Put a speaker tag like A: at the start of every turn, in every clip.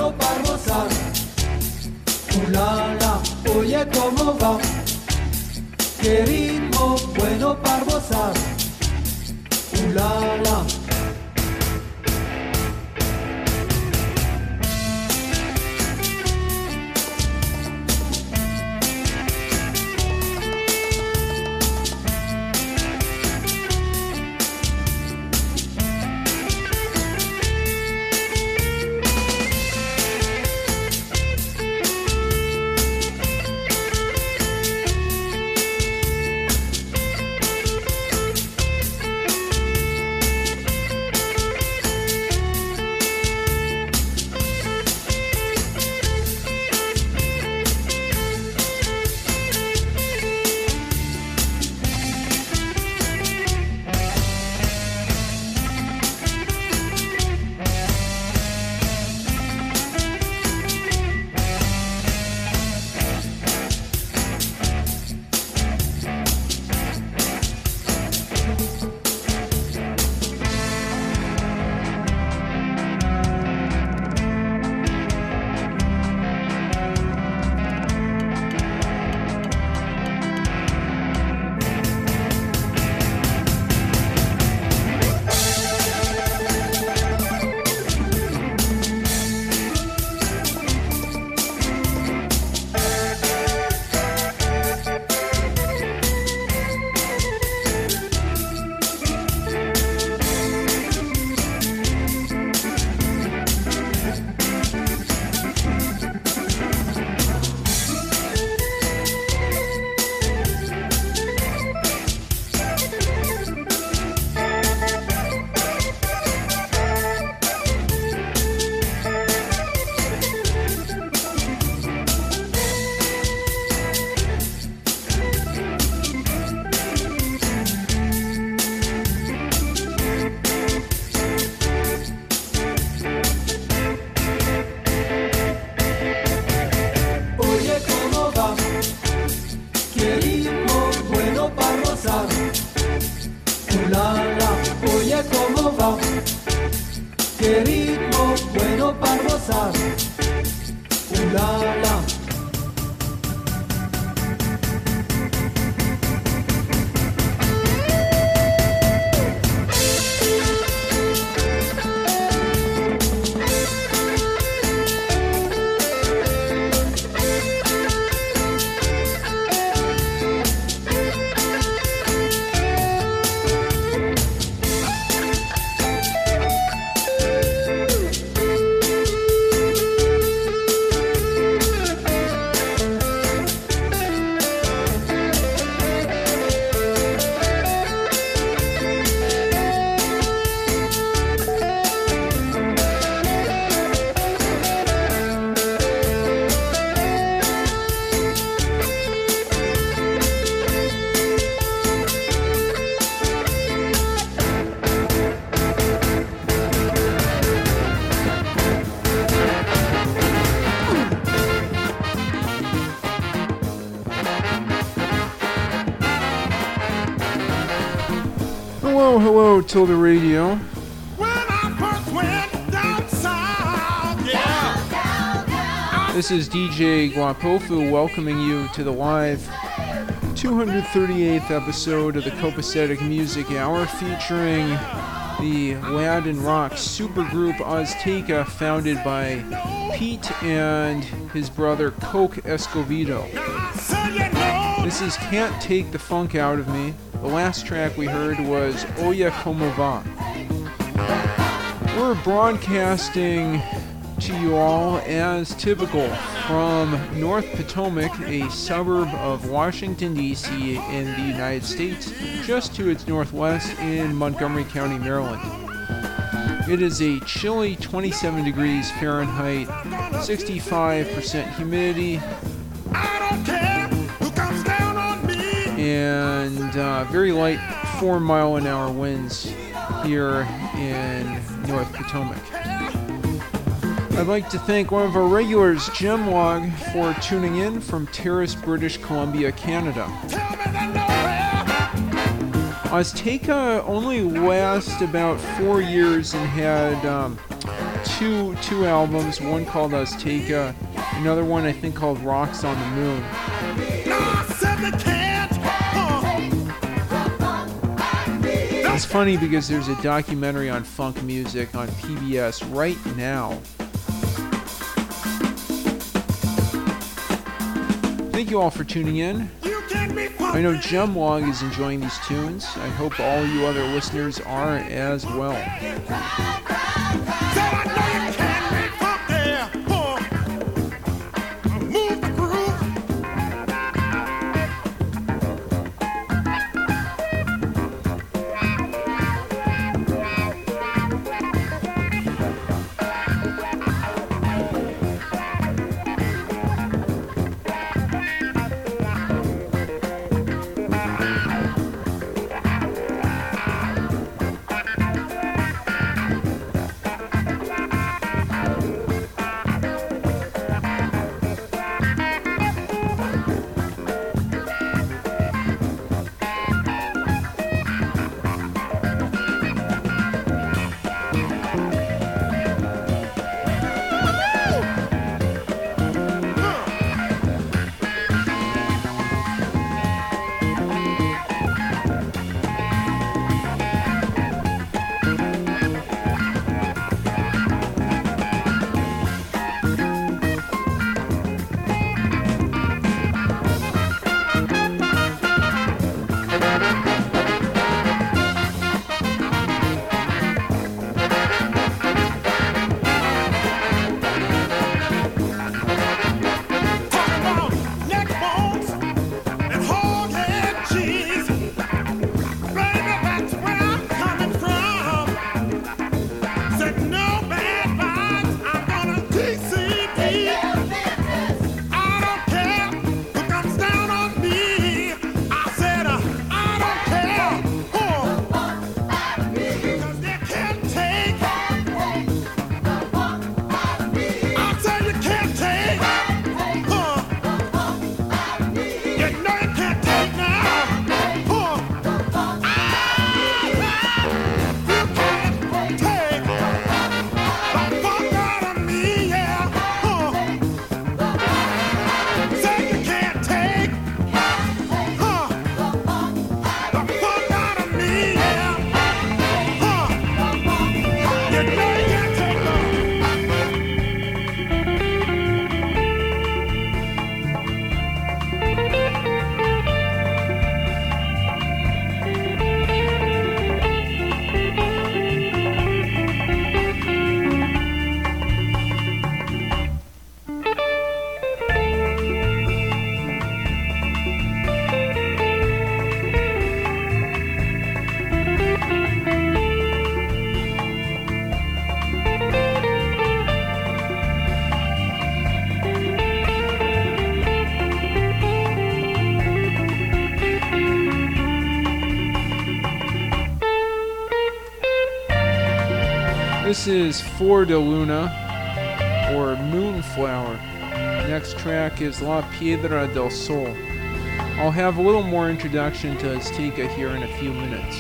A: bueno para gozar. La, oye cómo va. Qué ritmo bueno para gozar. La. Qué ritmo bueno para gozar. La.
B: Hello, Tilda Radio.
C: When I first went down south, yeah.
B: This is DJ Guapofu welcoming you to the live 238th episode of the Copacetic Music Hour, featuring the Latin rock supergroup Azteca, founded by Pete and his brother Coke Escovedo. This is Can't Take the Funk Out of Me. The last track we heard was Oye Como Va. We're broadcasting to you all as typical from North Potomac, a suburb of Washington, D.C. in the United States, just to its northwest in Montgomery County, Maryland. It is a chilly 27 degrees Fahrenheit, 65% humidity, and very light 4-mile-an-hour winds here in North Potomac. I'd like to thank one of our regulars, Gemlog, for tuning in from Terrace, British Columbia, Canada. Azteca only last about 4 years and had two albums, one called Azteca, another one I think called Rocks on the Moon. It's funny because there's a documentary on funk music on PBS right now. Thank you all for tuning in. I know Gemlog is enjoying these tunes. I hope all you other listeners are as well. This is Flor de Luna, or Moonflower. Next track is La Piedra del Sol. I'll have a little more introduction to Azteca here in a few minutes.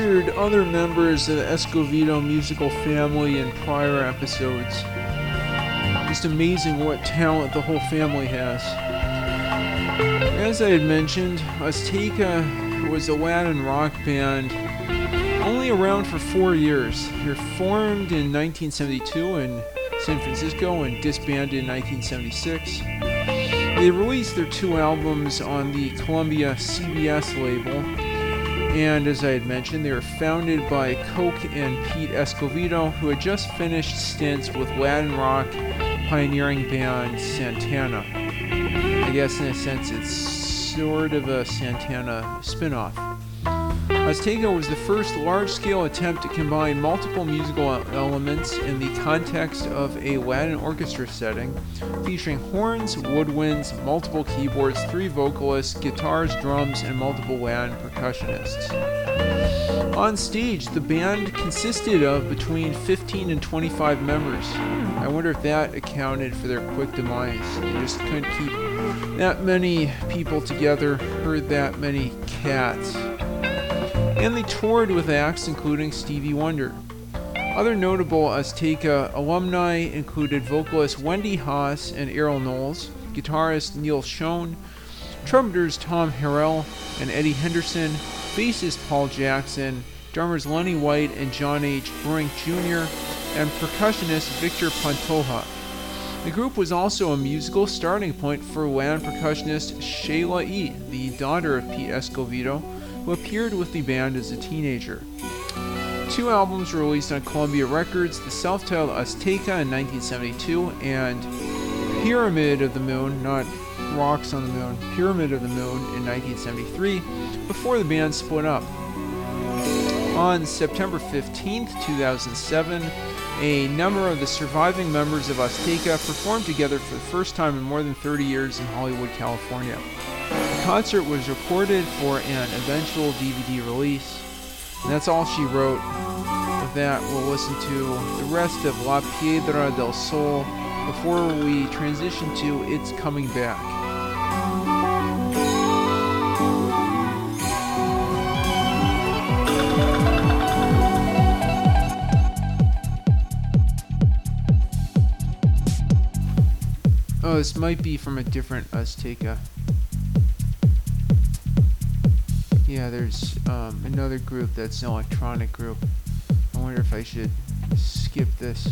B: featured other members of the Escovedo musical family in prior episodes. Just amazing what talent the whole family has. As I had mentioned, Azteca was a Latin rock band only around for 4 years. They were formed in 1972 in San Francisco and disbanded in 1976. They released their 2 albums on the Columbia CBS label, and as I had mentioned, they were founded by Coke and Pete Escovedo, who had just finished stints with Latin rock pioneering band Santana. I guess in a sense it's sort of a Santana spin-off. Azteca was the first large-scale attempt to combine multiple musical elements in the context of a Latin orchestra setting, featuring horns, woodwinds, multiple keyboards, 3 vocalists, guitars, drums, and multiple Latin percussionists. On stage, the band consisted of between 15 and 25 members. I wonder if that accounted for their quick demise. They just couldn't keep that many people together, herd that many cats. And they toured with acts including Stevie Wonder. Other notable Azteca alumni included vocalist Wendy Haas and Errol Knowles, guitarist Neil Schon, trumpeters Tom Harrell and Eddie Henderson, bassist Paul Jackson, drummers Lenny White and John H. Brink Jr., and percussionist Victor Pantoja. The group was also a musical starting point for Latin percussionist Sheila E., the daughter of Pete Escovedo, who appeared with the band as a teenager. 2 albums were released on Columbia Records, the self-titled Azteca in 1972 and Pyramid of the Moon, not Rocks on the Moon, Pyramid of the Moon in 1973, before the band split up. On September 15th, 2007, a number of the surviving members of Azteca performed together for the first time in more than 30 years in Hollywood, California. The concert was recorded for an eventual DVD release. And that's all she wrote. With that, we'll listen to the rest of La Piedra del Sol before we transition to It's Coming Back. Oh, this might be from a different Azteca. Yeah, there's another group that's an electronic group. I wonder if I should skip this.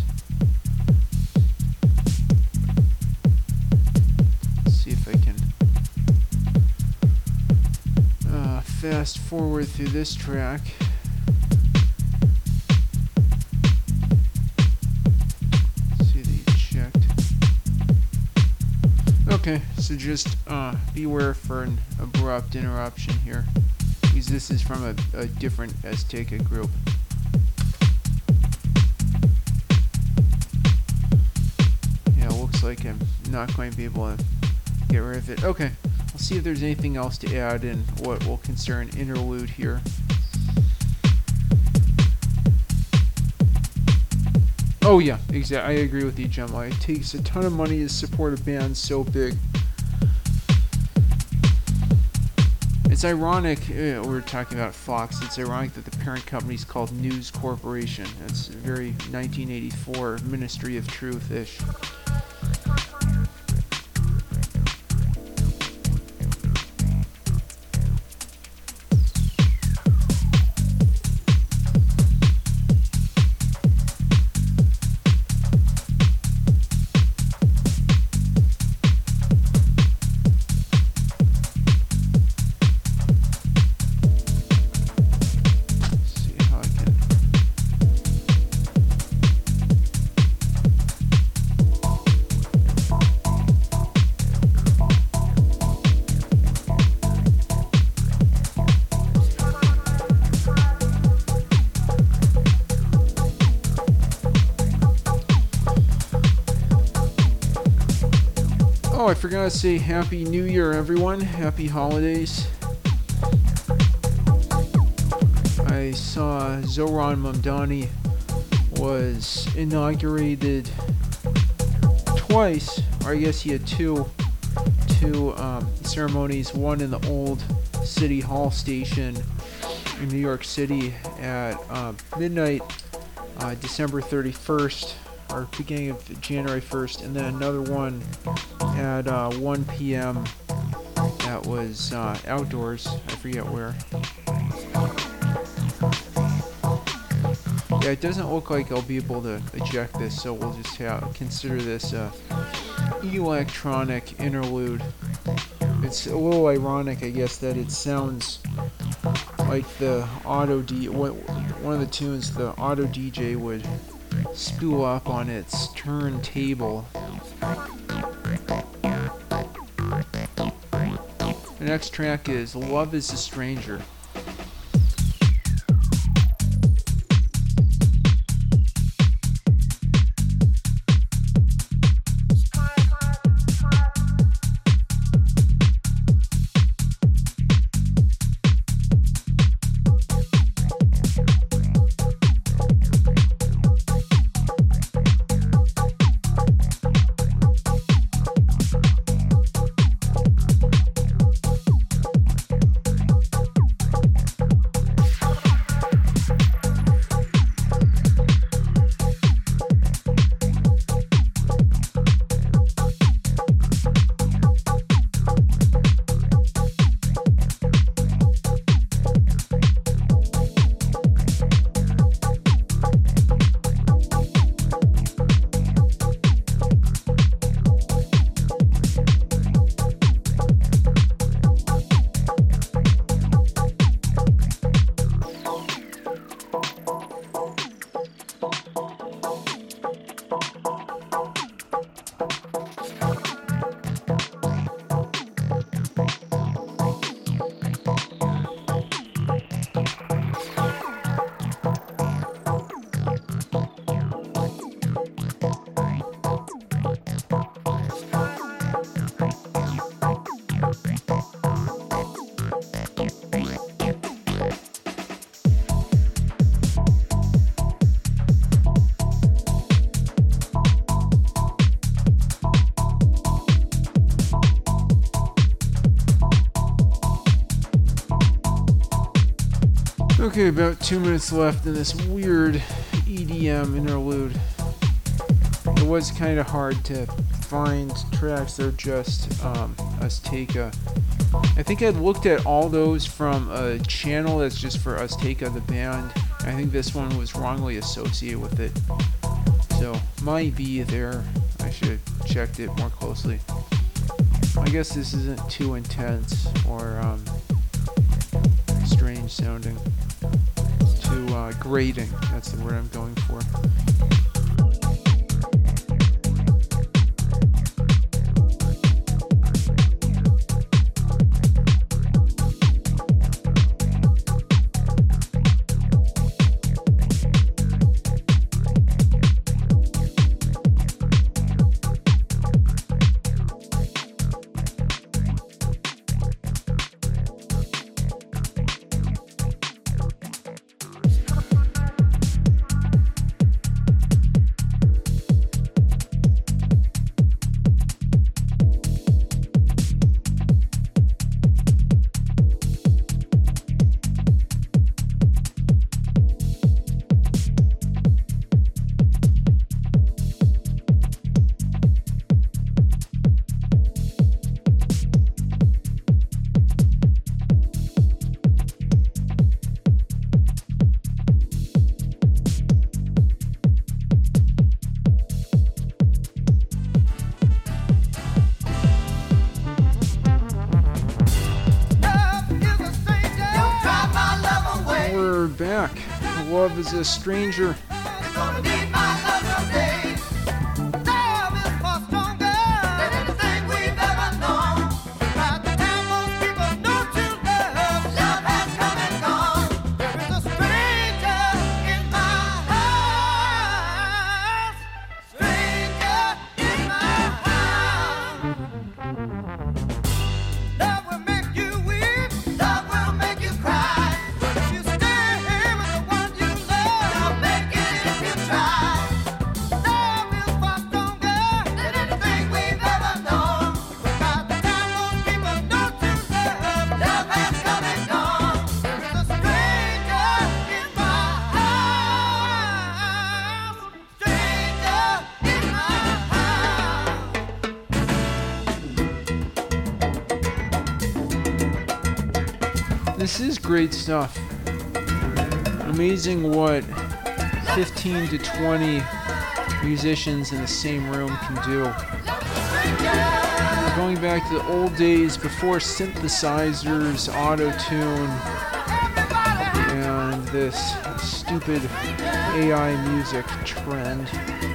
B: Let's see if I can fast forward through this track. See that you checked. Okay, so just beware for an abrupt interruption here, because this is from a different Azteca group. Yeah, it looks like I'm not going to be able to get rid of it. Okay, I'll see if there's anything else to add in what will concern interlude here. Oh yeah, exactly. I agree with you, Gemma. It takes a ton of money to support a band so big. It's ironic, we're talking about Fox, it's ironic that the parent company is called News Corporation. That's very 1984 Ministry of Truth-ish. Oh, I forgot to say Happy New Year, everyone. Happy holidays. I saw Zohran Mamdani was inaugurated twice, or I guess he had two ceremonies, one in the old City Hall station in New York City at midnight, December 31st, or beginning of January 1st, and then another one at 1 p.m. that was outdoors. I forget where. Yeah, it doesn't look like I'll be able to eject this, so we'll just consider this electronic interlude. It's a little ironic, I guess, that it sounds like the auto one of the tunes the auto DJ would spool up on its turntable. The next track is Love is a Stranger. Okay, about 2 minutes left in this weird EDM interlude. It was kind of hard to find tracks that are just Azteca. I think I'd looked at all those from a channel that's just for Azteca the band. I think this one was wrongly associated with it. So, might be there. I should have checked it more closely. I guess this isn't too intense or strange sounding. Too grating, that's the word I'm going for. Back. Love is a Stranger. This is great stuff. Amazing what 15 to 20 musicians in the same room can do. We're going back to the old days before synthesizers, auto-tune, and this stupid AI music trend.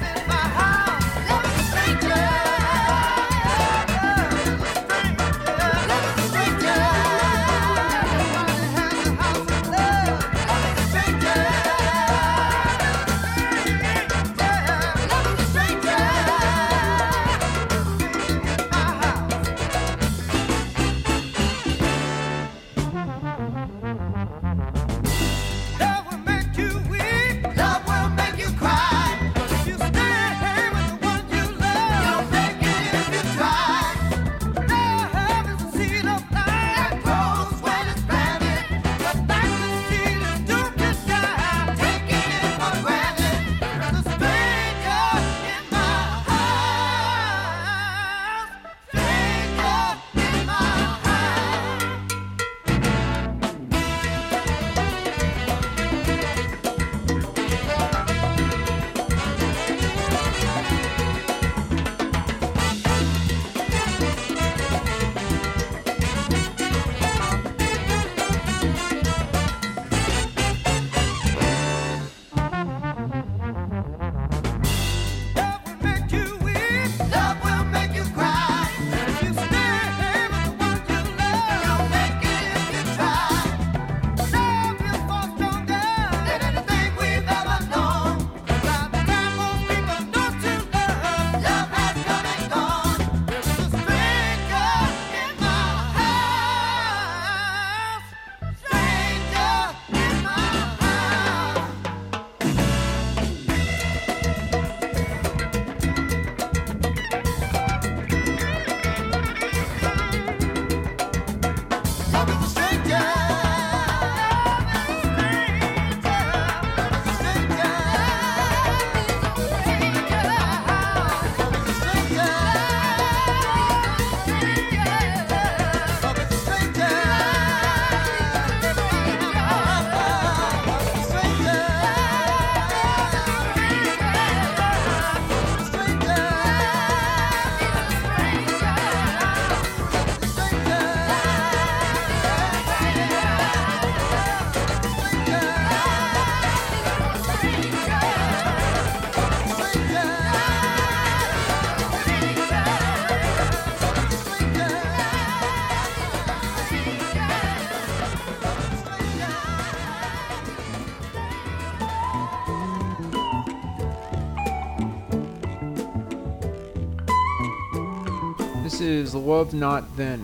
B: This is Love Not Then.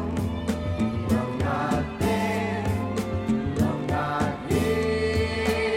D: Yeah.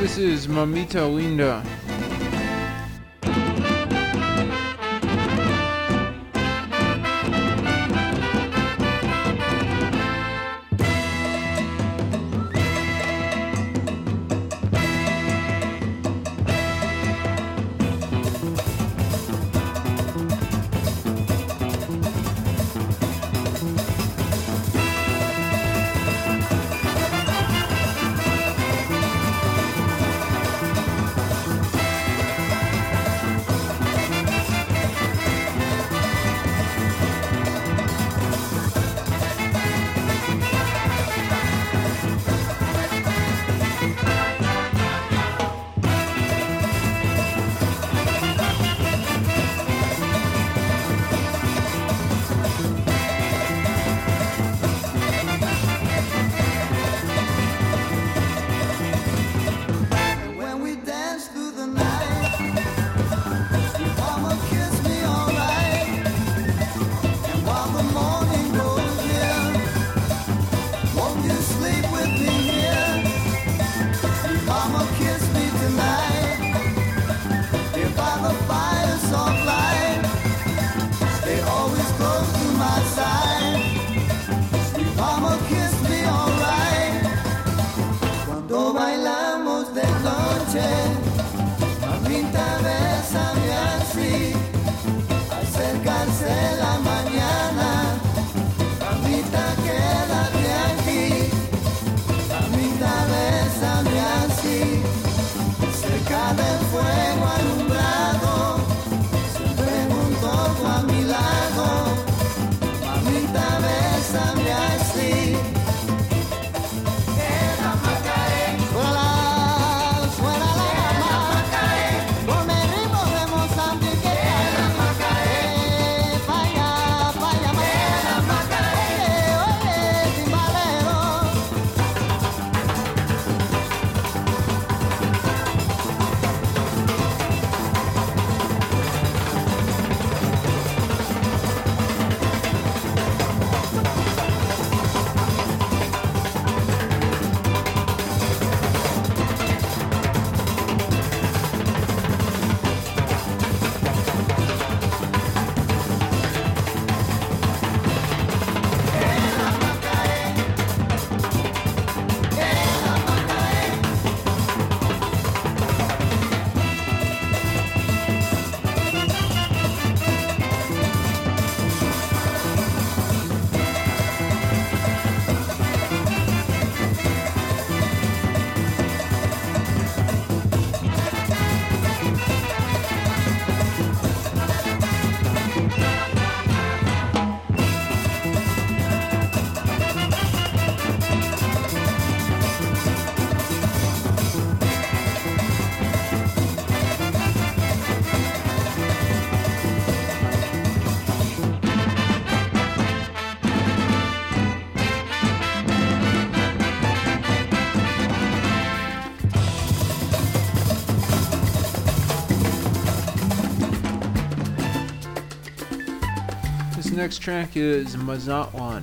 B: This is Mamita Linda. Next track is Mazatlan.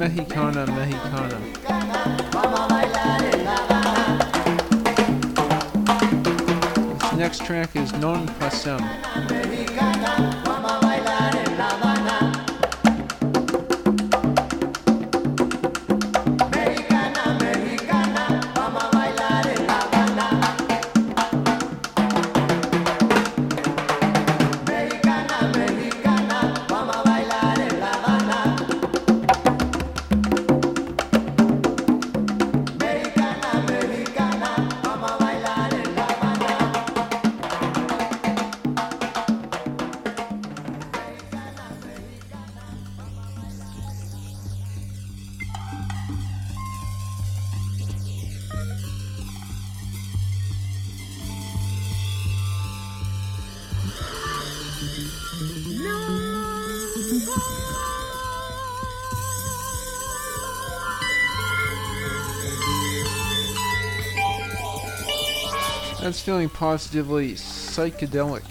B: Mexicana, Mexicana. This next track is Non Pasem. That's feeling positively psychedelic.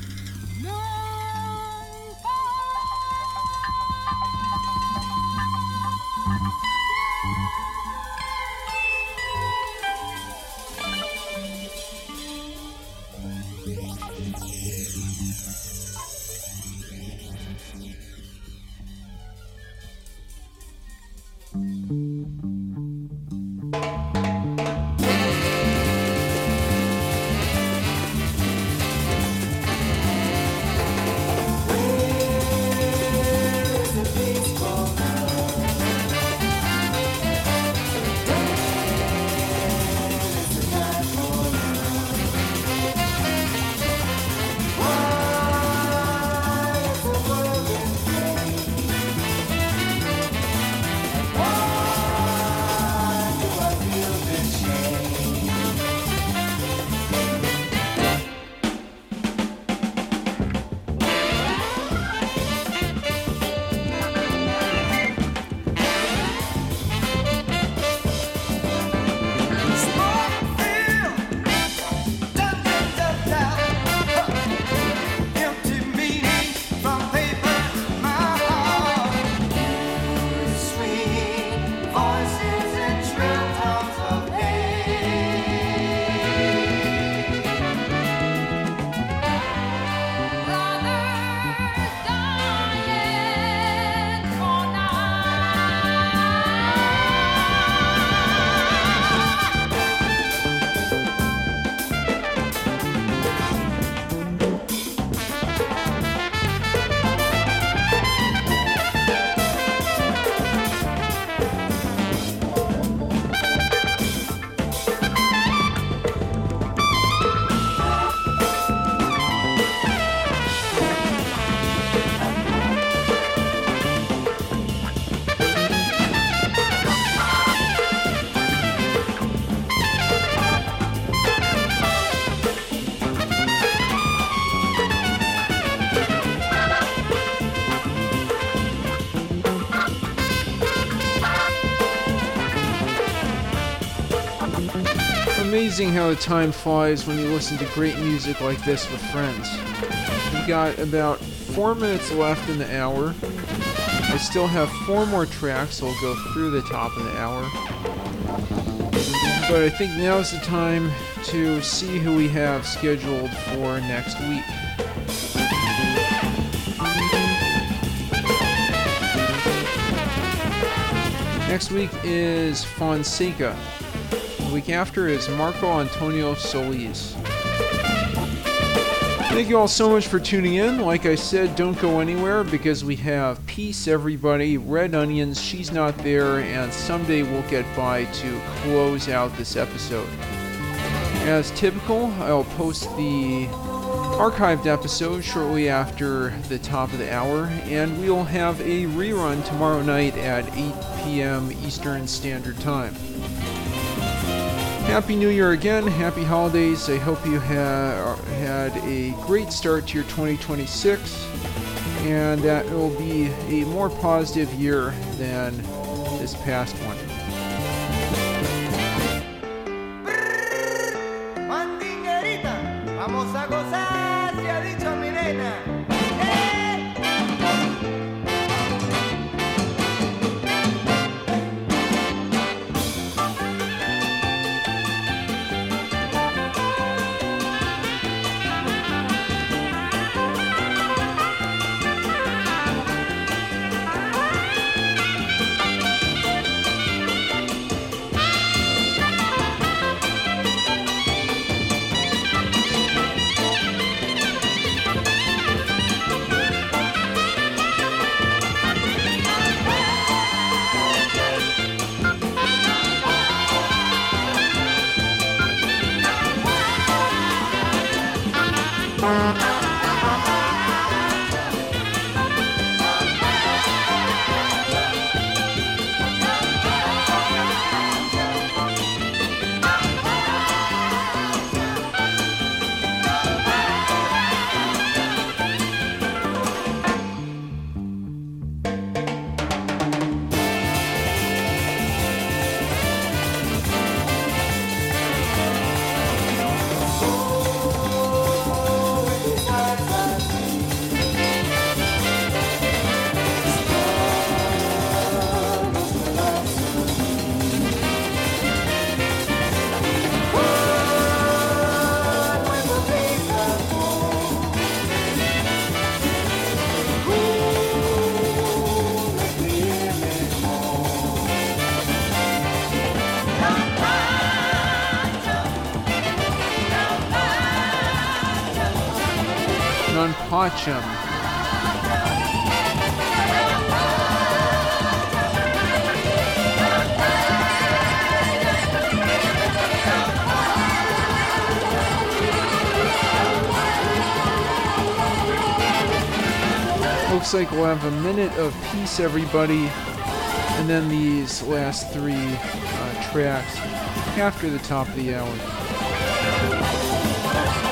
B: Amazing how the time flies when you listen to great music like this with friends. We've got about 4 minutes left in the hour. I still have 4 more tracks, so we'll go through the top of the hour. But I think now's the time to see who we have scheduled for next week. Next week is Fonseca. The week after is Marco Antonio Solis. Thank you all so much for tuning in. Like I said, don't go anywhere because we have Peace Everybody, Red Onions, She's Not There, and Someday We'll Get By to close out this episode. As typical, I'll post the archived episode shortly after the top of the hour, and we'll have a rerun tomorrow night at 8 p.m. Eastern Standard Time. Happy New Year again, happy holidays. I hope you had a great start to your 2026, and that it will be a more positive year than this past one.
D: Vamos a gozar, se ha dicho mi nena.
B: watch 'em. Looks like we'll have a minute of peace, everybody, and then these last three tracks after the top of the hour.